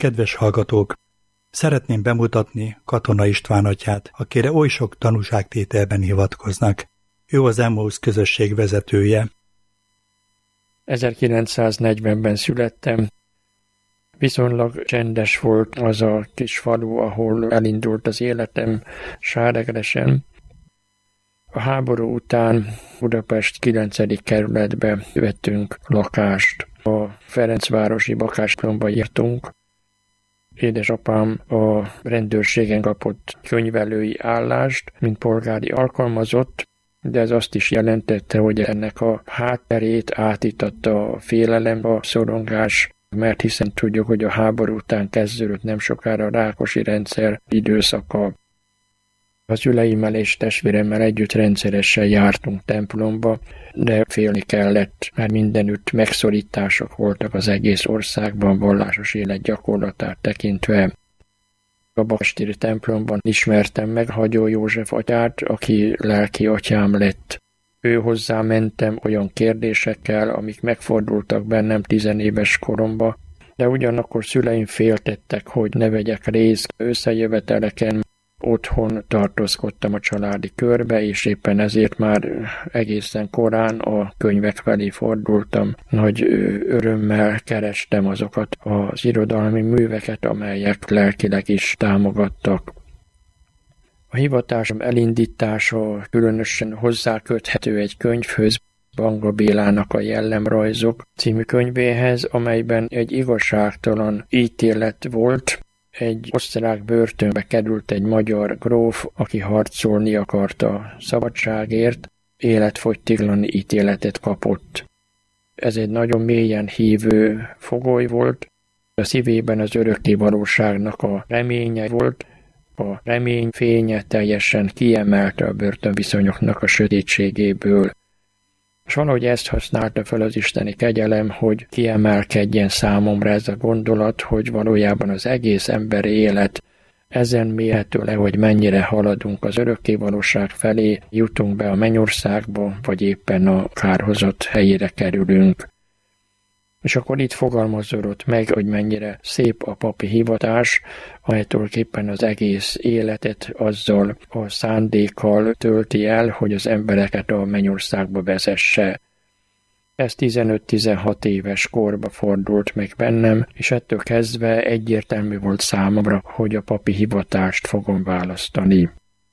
Kedves hallgatók! Szeretném bemutatni Katona István atyát, akire oly sok tanúságtételben hivatkoznak. Ő az Emmaus közösség vezetője. 1940-ben születtem. Viszonylag csendes volt az a kis falu, ahol elindult az életem, Sáregresen. A háború után Budapest 9. kerületbe vettünk lakást. A Ferencvárosi Bakásklomba írtunk. Édesapám a rendőrségen kapott könyvelői állást, mint polgári alkalmazott, de ez azt is jelentette, hogy ennek a hátterét átitatta a félelem, a szorongás, mert hiszen tudjuk, hogy a háború után kezdődött nem sokára a Rákosi rendszer időszaka. A szüleimmel és testvéremmel együtt rendszeresen jártunk templomba, de félni kellett, mert mindenütt megszorítások voltak az egész országban vallásos élet gyakorlatát tekintve. A bakastéri templomban ismertem meg Hagyó József atyát, aki lelki atyám lett. Ő hozzá mentem olyan kérdésekkel, amik megfordultak bennem 10 éves koromba, de ugyanakkor szüleim féltettek, hogy ne vegyek részt összejöveteleken. Otthon tartózkodtam a családi körbe, és éppen ezért már egészen korán a könyvek felé fordultam. Nagy örömmel kerestem azokat az irodalmi műveket, amelyek lelkileg is támogattak. A hivatásom elindítása különösen hozzáköthető egy könyvhöz, Banga Bélának a Jellemrajzok című könyvéhez, amelyben egy igazságtalan ítélet volt. Egy osztrák börtönbe került egy magyar gróf, aki harcolni akart a szabadságért, életfogytiglani ítéletet kapott. Ez egy nagyon mélyen hívő fogoly volt, a szívében az örökké valóságnak a reménye volt, a remény fénye teljesen kiemelte a börtönviszonyoknak a sötétségéből. És valahogy ezt használta fel az isteni kegyelem, hogy kiemelkedjen számomra ez a gondolat, hogy valójában az egész emberi élet ezen mérhető le, hogy mennyire haladunk az örökké valóság felé, jutunk be a mennyországba, vagy éppen a kárhozott helyére kerülünk. És akkor itt fogalmazódott meg, hogy mennyire szép a papi hivatás, amely tulajdonképpen az egész életet azzal a szándékkal tölti el, hogy az embereket a mennyországba vezesse. Ez 15-16 éves korba fordult meg bennem, és ettől kezdve egyértelmű volt számomra, hogy a papi hivatást fogom választani.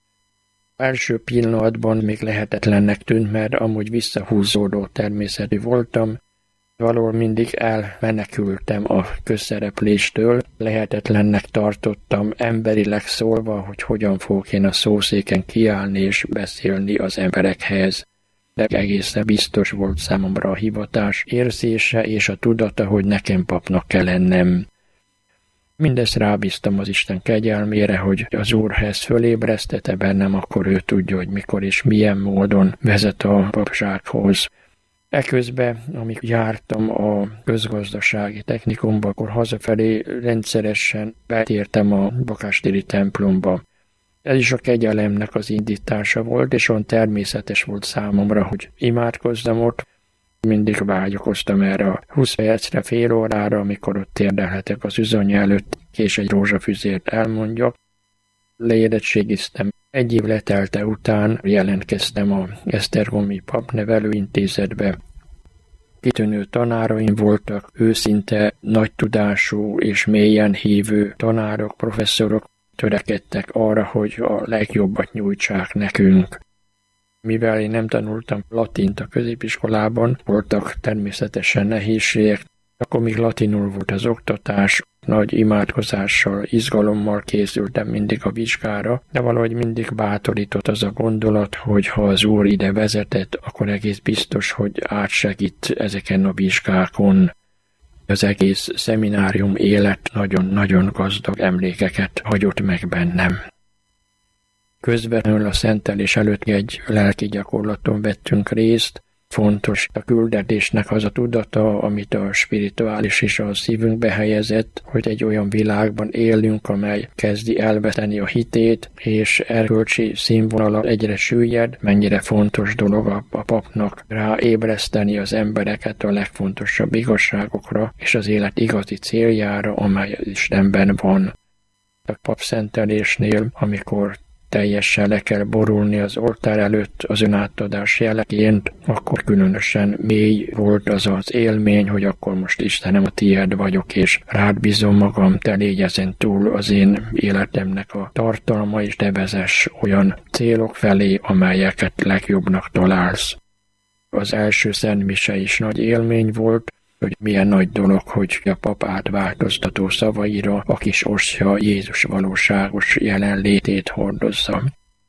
Első pillanatban még lehetetlennek tűnt, mert amúgy visszahúzódó természetű voltam, valahol mindig elmenekültem a közszerepléstől, lehetetlennek tartottam emberileg szólva, hogy hogyan fogok én a szószéken kiállni és beszélni az emberekhez. De egészen biztos volt számomra a hivatás érzése és a tudata, hogy nekem papnak kell lennem. Mindezt rábíztam az Isten kegyelmére, hogy az Úr, ha ezt fölébresztette bennem, akkor ő tudja, hogy mikor és milyen módon vezet a papsághoz. Eközben, amíg jártam a közgazdasági technikumba, akkor hazafelé rendszeresen betértem a bakástéri templomba. Ez is a kegyelemnek az indítása volt, és olyan természetes volt számomra, hogy imádkozzam ott. Mindig vágyakoztam erre a 20 percre, fél órára, amikor ott térdelhetek az üzönye előtt, és egy rózsafüzért elmondjak. Leérettségiztem. 1 év letelte után jelentkeztem a Esztergomi papnevelőintézetbe. Kitűnő tanáraim voltak, őszinte, nagy tudású és mélyen hívő tanárok, professzorok törekedtek arra, hogy a legjobbat nyújtsák nekünk. Mivel én nem tanultam latint a középiskolában, voltak természetesen nehézségek, akkor még latinul volt az oktatás, nagy imádkozással, izgalommal készültem mindig a vizsgára, de valahogy mindig bátorított az a gondolat, hogy ha az Úr ide vezetett, akkor egész biztos, hogy átsegít ezeken a vizsgákon. Az egész szeminárium élet nagyon-nagyon gazdag emlékeket hagyott meg bennem. Közvetlenül a szentelés előtt egy lelki gyakorlaton vettünk részt, Fontos a küldetésnek az a tudata, amit a spirituális is a szívünkbe helyezett, hogy egy olyan világban élünk, amely kezdi elveteni a hitét, és erkölcsi színvonala egyre süllyed, mennyire fontos dolog a papnak ráébreszteni az embereket a legfontosabb igazságokra és az élet igazi céljára, amely Istenben van. A papszentelésnél, amikor teljesen le kell borulni az oltár előtt az önátadás jeleként, akkor különösen mély volt az az élmény, hogy akkor most Istenem, a tiéd vagyok, és rád bízom magam, te légy ezen túl az én életemnek a tartalma, és te vezess olyan célok felé, amelyeket legjobbnak találsz. Az első szentmise is nagy élmény volt, hogy milyen nagy dolog, hogy a pap átváltoztató szavaira a kis osja Jézus valóságos jelenlétét hordozza.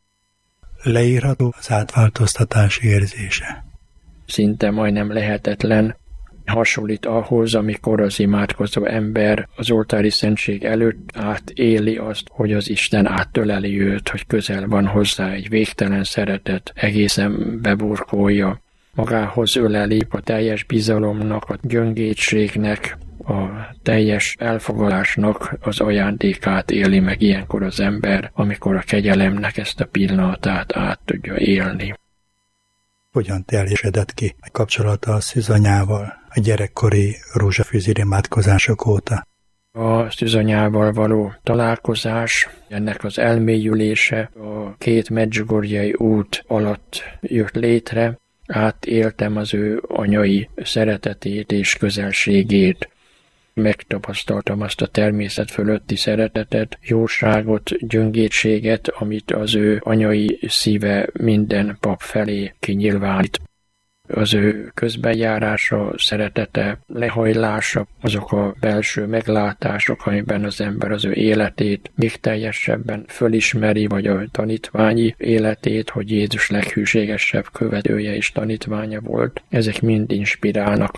Leírható az átváltoztatás érzése. Szinte majdnem lehetetlen, hasonlít ahhoz, amikor az imádkozó ember az oltári szentség előtt átéli azt, hogy az Isten áttöleli őt, hogy közel van hozzá egy végtelen szeretet, egészen beburkolja, magához öleli a teljes bizalomnak, a gyöngétségnek, a teljes elfogadásnak az ajándékát éli meg ilyenkor az ember, amikor a kegyelemnek ezt a pillanatát át tudja élni. Hogyan teljesedett ki a kapcsolata a szűzanyával a gyerekkori rózsafűzér imádkozások óta? A szűzanyával való találkozás, ennek az elmélyülése a 2 medjugorjei út alatt jött létre, átéltem az ő anyai szeretetét és közelségét. Megtapasztaltam azt a természet fölötti szeretetet, jóságot, gyöngétséget, amit az ő anyai szíve minden pap felé kinyilvánít. Az ő közbenjárása, szeretete, lehajlása, azok a belső meglátások, amiben az ember az ő életét még teljesebben fölismeri, vagy a tanítványi életét, hogy Jézus leghűségesebb követője és tanítványa volt, ezek mind inspirálnak.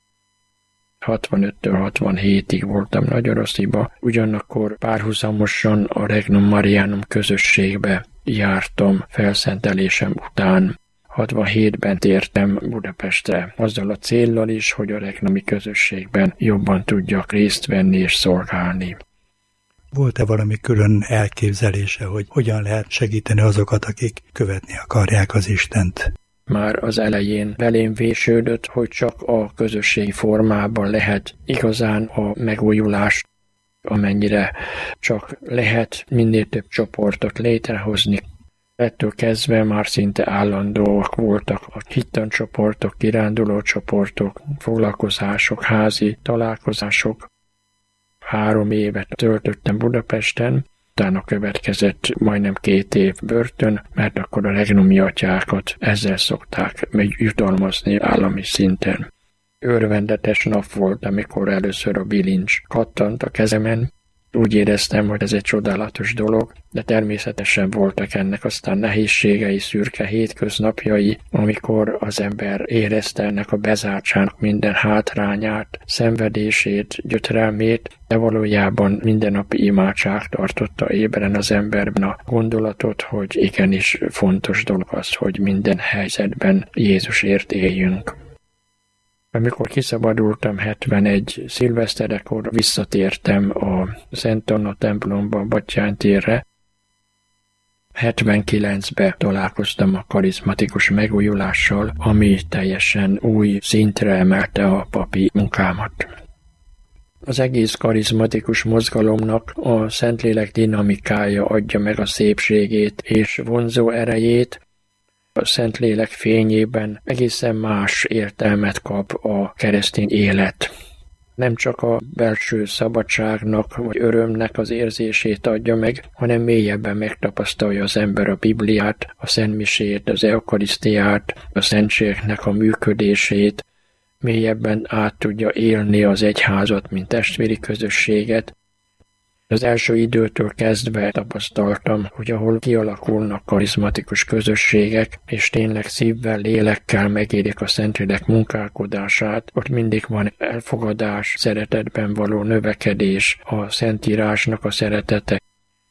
65-től 67-ig voltam Nagyarosziba, ugyanakkor párhuzamosan a Regnum Marianum közösségbe jártam felszentelésem után. 67-ben tértem Budapestre, azzal a céllal is, hogy a regnumi közösségben jobban tudjak részt venni és szolgálni. Volt-e valami külön elképzelése, hogy hogyan lehet segíteni azokat, akik követni akarják az Istent? Már az elején belém vésődött, hogy csak a közösségi formában lehet igazán a megújulás, amennyire csak lehet minél több csoportot létrehozni. Ettől kezdve már szinte állandóak voltak a hittancsoportok, kirándulócsoportok, foglalkozások, házi találkozások. 3 évet töltöttem Budapesten, utána következett majdnem 2 év börtön, mert akkor a regnumi atyákat ezzel szokták jutalmazni állami szinten. Örvendetes nap volt, amikor először a bilincs kattant a kezemen. Úgy éreztem, hogy ez egy csodálatos dolog, de természetesen voltak ennek aztán nehézségei, szürke hétköznapjai, amikor az ember érezte ennek a bezártságnak minden hátrányát, szenvedését, gyötrelmét, de valójában mindennapi imádság tartotta ébren az emberben a gondolatot, hogy igenis fontos dolog az, hogy minden helyzetben Jézusért éljünk. Amikor kiszabadultam 71 szilveszterekor, visszatértem a Szent Anna templomba, Batthyány térre. 79-ben találkoztam a karizmatikus megújulással, ami teljesen új szintre emelte a papi munkámat. Az egész karizmatikus mozgalomnak a Szentlélek dinamikája adja meg a szépségét és vonzó erejét. A Szentlélek fényében egészen más értelmet kap a keresztény élet. Nem csak a belső szabadságnak vagy örömnek az érzését adja meg, hanem mélyebben megtapasztalja az ember a Bibliát, a szentmisét, az eukarisztiát, a szentségnek a működését, mélyebben át tudja élni az egyházat, mint testvéri közösséget. Az első időtől kezdve tapasztaltam, hogy ahol kialakulnak karizmatikus közösségek, és tényleg szívvel, lélekkel megérik a Szentlélek munkálkodását, ott mindig van elfogadás, szeretetben való növekedés, a Szentírásnak a szeretete.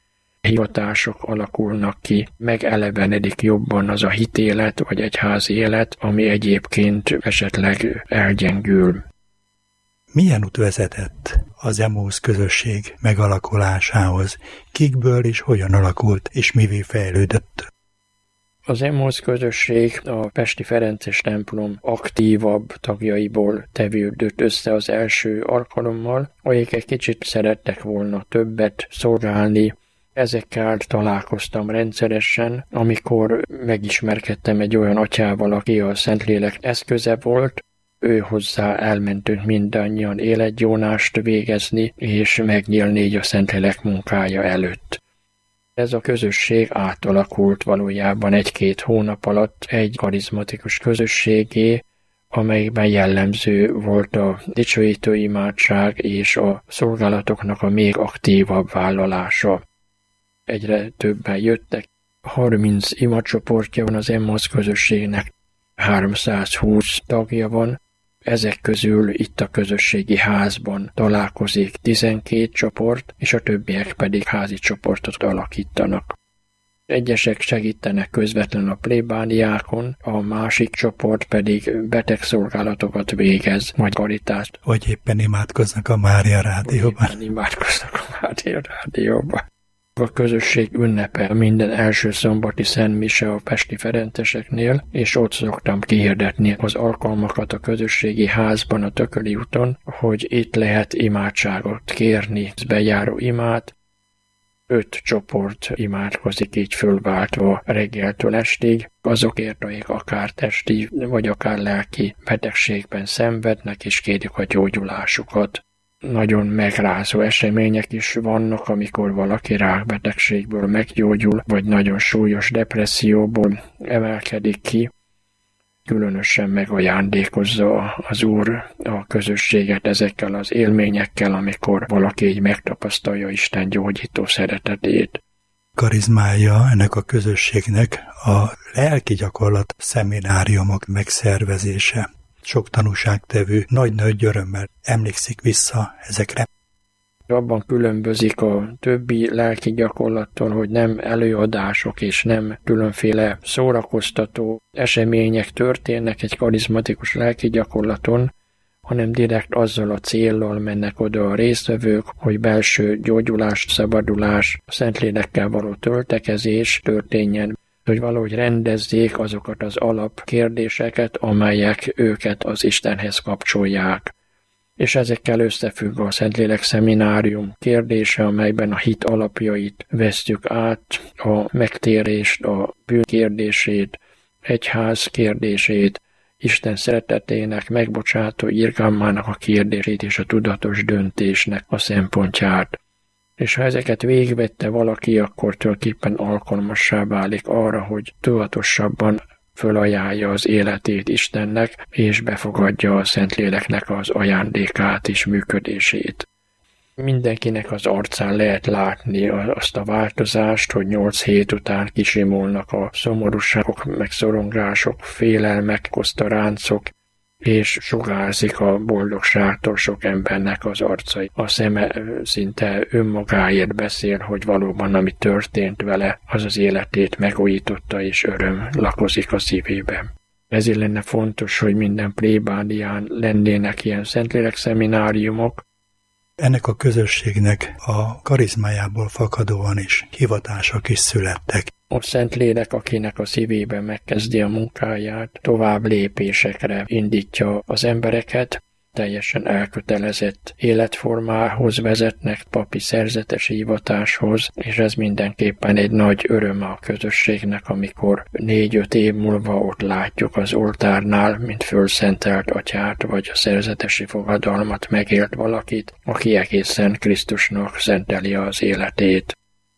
hivatások alakulnak ki, megelevenedik jobban az a hitélet vagy egyházi élet, ami egyébként esetleg elgyengül. Milyen út vezetett az Emmausz közösség megalakulásához? Kikből és hogyan alakult, és mivé fejlődött? Az Emmausz közösség a pesti ferences templom aktívabb tagjaiból tevődött össze az első alkalommal, akik egy kicsit szerettek volna többet szolgálni. Ezekkel találkoztam rendszeresen, amikor megismerkedtem egy olyan atyával, aki a Szentlélek eszköze volt. Ő hozzá elmentünk mindannyian életgyónást végezni, és megnyílni így a Szentlélek munkája előtt. Ez a közösség átalakult valójában 1-2 hónap alatt egy karizmatikus közösségé, amelyben jellemző volt a dicsőítő imádság és a szolgálatoknak a még aktívabb vállalása. Egyre többen jöttek. 30 imacsoportja van az Emmausz közösségnek, 320 tagja van. Ezek közül itt a közösségi házban találkozik 12 csoport, és a többiek pedig házi csoportot alakítanak. Egyesek segítenek közvetlenül a plébániákon, a másik csoport pedig betegszolgálatokat végez, vagy karitást. Vagy éppen imádkoznak a Mária Rádióban. Éppen imádkoznak a Mária Rádióban. A közösség ünnepe minden első szombati szentmise a pesti ferenceseknél, és ott szoktam kihirdetni az alkalmakat a közösségi házban a Tököli úton, hogy itt lehet imádságot kérni, bejáró imát. 5 csoport imádkozik így fölváltva reggeltől estig, azokért, akik akár testi vagy akár lelki betegségben szenvednek, és kérik a gyógyulásukat. Nagyon megrázó események is vannak, amikor valaki rákbetegségből meggyógyul, vagy nagyon súlyos depresszióból emelkedik ki. Különösen megajándékozza az Úr a közösséget ezekkel az élményekkel, amikor valaki így megtapasztalja Isten gyógyító szeretetét. Karizmája ennek a közösségnek a lelki gyakorlat szemináriumok megszervezése. Sok tanúságtevő nagy-nagy örömmel emlékszik vissza ezekre. Abban különbözik a többi lelki gyakorlattól, hogy nem előadások és nem különféle szórakoztató események történnek egy karizmatikus lelki gyakorlaton, hanem direkt azzal a céllal mennek oda a résztvevők, hogy belső gyógyulás, szabadulás, Szentlélekkel való töltekezés történjen, hogy valahogy rendezzék azokat az alapkérdéseket, amelyek őket az Istenhez kapcsolják. És ezekkel összefügg a Szentlélek szeminárium kérdése, amelyben a hit alapjait vesszük át, a megtérést, a bűn kérdését, egyház kérdését, Isten szeretetének, megbocsátó irgalmának a kérdését és a tudatos döntésnek a szempontját. És ha ezeket végigvette valaki, akkor tulajdonképpen alkalmassá válik arra, hogy tudatosabban fölajánlja az életét Istennek, és befogadja a Szentléleknek az ajándékát és működését. Mindenkinek az arcán lehet látni azt a változást, hogy 8 hét után kisimulnak a szomorúságok, meg szorongások, félelmek, kosztaráncok, és sugárzik a boldogságtól sok embernek az arcai. A szeme szinte önmagáért beszél, hogy valóban ami történt vele, az az életét megújította, és öröm lakozik a szívében. Ezért lenne fontos, hogy minden plébánián lennének ilyen Szentlélek szemináriumok. Ennek a közösségnek a karizmájából fakadóan is hivatások is születtek. A Szentlélek, akinek a szívében megkezdi a munkáját, tovább lépésekre indítja az embereket, teljesen elkötelezett életformához vezetnek, papi szerzetes hivatáshoz, és ez mindenképpen egy nagy öröm a közösségnek, amikor 4-5 év múlva ott látjuk az oltárnál, mint fölszentelt atyát, vagy a szerzetesi fogadalmat megélt valakit, aki egészen Krisztusnak szenteli az életét.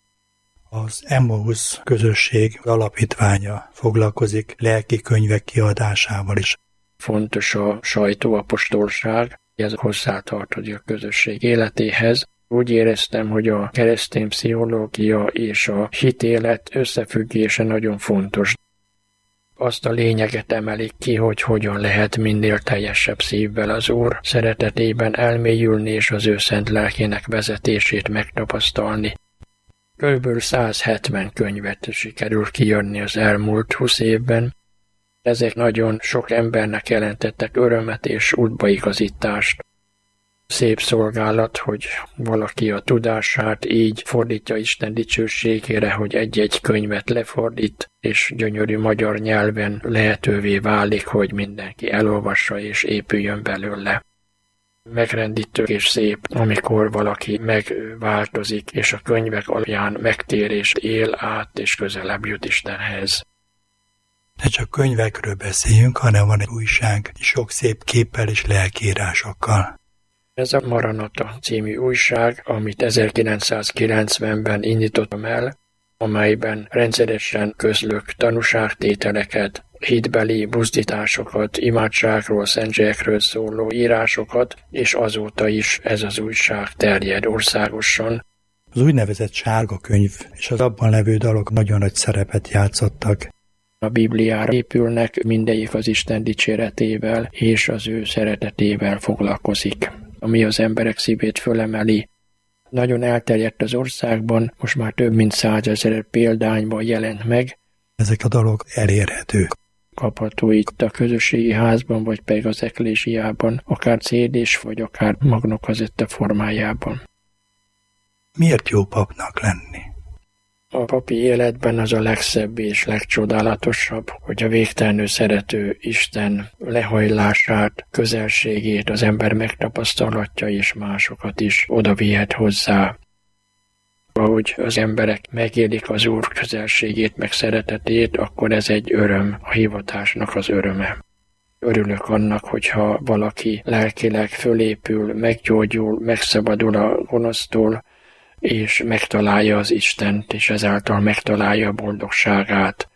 Az Emmausz közösség alapítványa foglalkozik lelki könyvek kiadásával is. Fontos a sajtóapostolság, ez hozzátartozik a közösség életéhez. Úgy éreztem, hogy a keresztény pszichológia és a hitélet összefüggése nagyon fontos. Azt a lényeget emelik ki, hogy hogyan lehet minél teljesebb szívvel az Úr szeretetében elmélyülni és az ő szent lelkének vezetését megtapasztalni. Kb. 170 könyvet sikerült kijönni az elmúlt 20 évben. Ezek nagyon sok embernek jelentettek örömet és útbaigazítást. Szép szolgálat, hogy valaki a tudását így fordítja Isten dicsőségére, hogy egy-egy könyvet lefordít, és gyönyörű magyar nyelven lehetővé válik, hogy mindenki elolvassa és épüljön belőle. Megrendítő és szép, amikor valaki megváltozik, és a könyvek alapján megtérést él át, és közelebb jut Istenhez. Ne csak könyvekről beszéljünk, hanem van egy újság, sok szép képpel és lelkiírásokkal. Ez a Maranata című újság, amit 1990-ben indítottam el, amelyben rendszeresen közlök tanúságtételeket, hitbeli buzdításokat, imádságról, szentségekről szóló írásokat, és azóta is ez az újság terjed országosan. Az úgynevezett sárga könyv és az abban levő dalok nagyon nagy szerepet játszottak. A Bibliára épülnek, mindegyik az Isten dicséretével és az ő szeretetével foglalkozik, ami az emberek szívét fölemeli. Nagyon elterjedt az országban, most már több mint 100 000 példányban jelent meg. Ezek a dalok elérhetők. Kapható itt a közösségi házban, vagy pedig az eklésiában, akár CD-s, vagy akár magnókazetta formájában. Miért jó papnak lenni? A papi életben az a legszebb és legcsodálatosabb, hogy a végtelenül szerető Isten lehajlását, közelségét az ember megtapasztalhatja, és másokat is odavihet hozzá. Ahogy az emberek megélik az Úr közelségét, meg szeretetét, akkor ez egy öröm, a hivatásnak az öröme. Örülök annak, hogyha valaki lelkileg fölépül, meggyógyul, megszabadul a gonosztól, és megtalálja az Istent, és ezáltal megtalálja a boldogságát.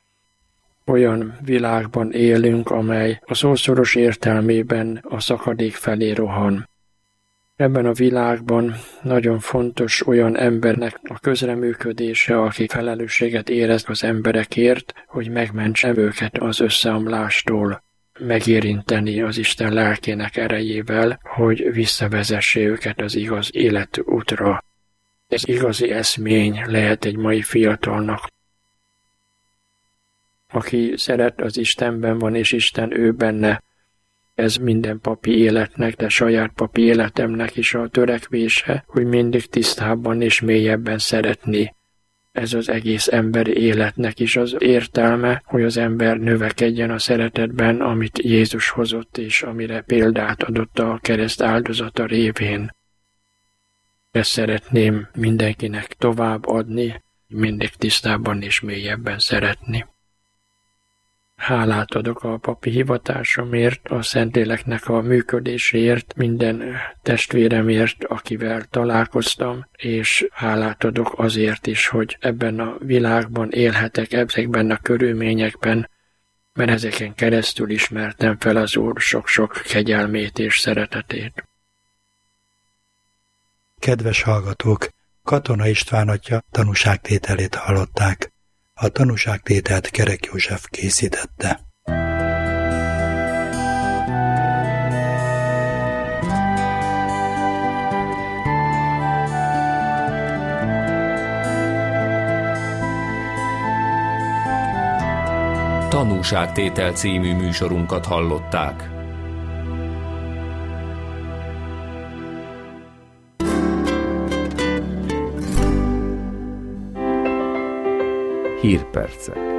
Olyan világban élünk, amely a szószoros értelmében a szakadék felé rohan. Ebben a világban nagyon fontos olyan embernek a közreműködése, aki felelősséget érez az emberekért, hogy megmentse őket az összeomlástól, megérinteni az Isten lelkének erejével, hogy visszavezesse őket az igaz életútra. Ez igazi eszmény lehet egy mai fiatalnak. Aki szeret, az Istenben van, és Isten ő benne. Ez minden papi életnek, de saját papi életemnek is a törekvése, hogy mindig tisztábban és mélyebben szeretni. Ez az egész emberi életnek is az értelme, hogy az ember növekedjen a szeretetben, amit Jézus hozott, és amire példát adott a kereszt áldozata révén. Ezt szeretném mindenkinek tovább adni, mindig tisztábban és mélyebben szeretni. Hálát adok a papi hivatásomért, a Szentléleknek a működéséért, minden testvéremért, akivel találkoztam, és hálát adok azért is, hogy ebben a világban élhetek, ezekben a körülményekben, mert ezeken keresztül ismertem fel az Úr sok-sok kegyelmét és szeretetét. Kedves hallgatók, Katona István atya tanúságtételét hallották. A tanúságtételt Kerek József készítette. Tanúságtétel című műsorunkat hallották. Hírpercek.